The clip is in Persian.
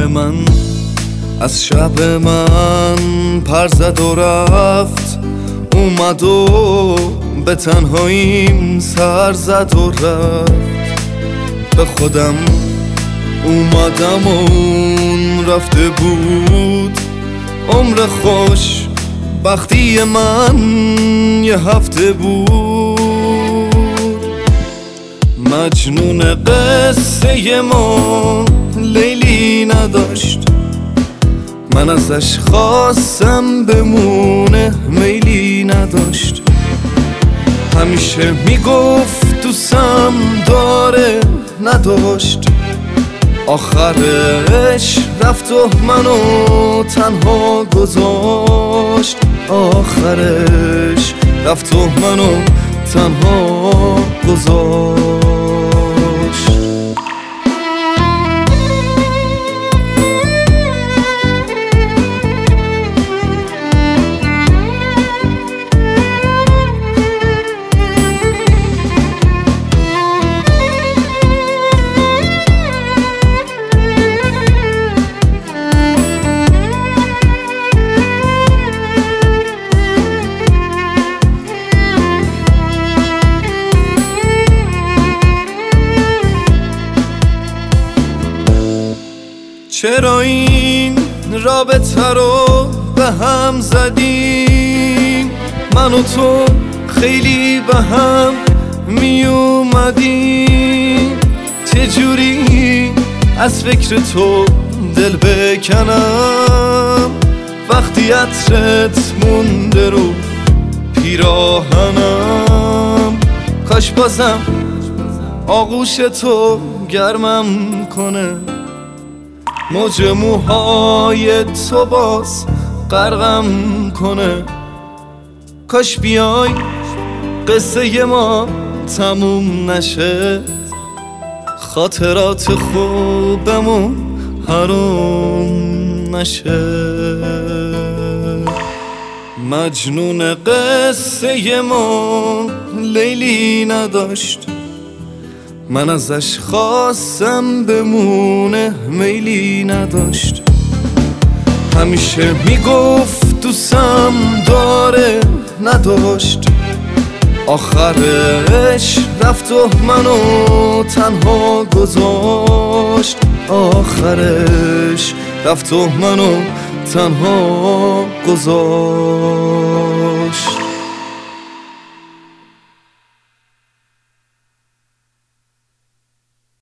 من از شب من پر زد و رفت، اومد و به تنهاییم سر زد و رفت. به خودم اومدم و اون رفته بود. عمر خوش بختی من یه هفته بود. مجنون قصه ما لیلی نداشت، من ازش خواستم بمونه میلی نداشت. همیشه میگفت دوستم داره نداشت، آخرش رفت و منو تنها گذاشت. آخرش رفت و منو تنها گذاشت. چرا این رابطه رو به هم زدیم؟ من و تو خیلی به هم می اومدیم. چجوری از فکر تو دل بکنم وقتی عطرت مونده رو پیراهنم؟ کاش بازم آغوش تو گرمم کنه، موج موهای تو باز غرقم کنه. کاش بیای قصه ما تموم نشه، خاطرات خوبمون حروم نشه. مجنون قصه ما لیلی نداشت، من ازش خواستم بمونه میلی نداشت. همیشه میگفت دوستم داره نداشت، آخرش رفت و منو تنها گذاشت. آخرش رفت و منو تنها گذاشت.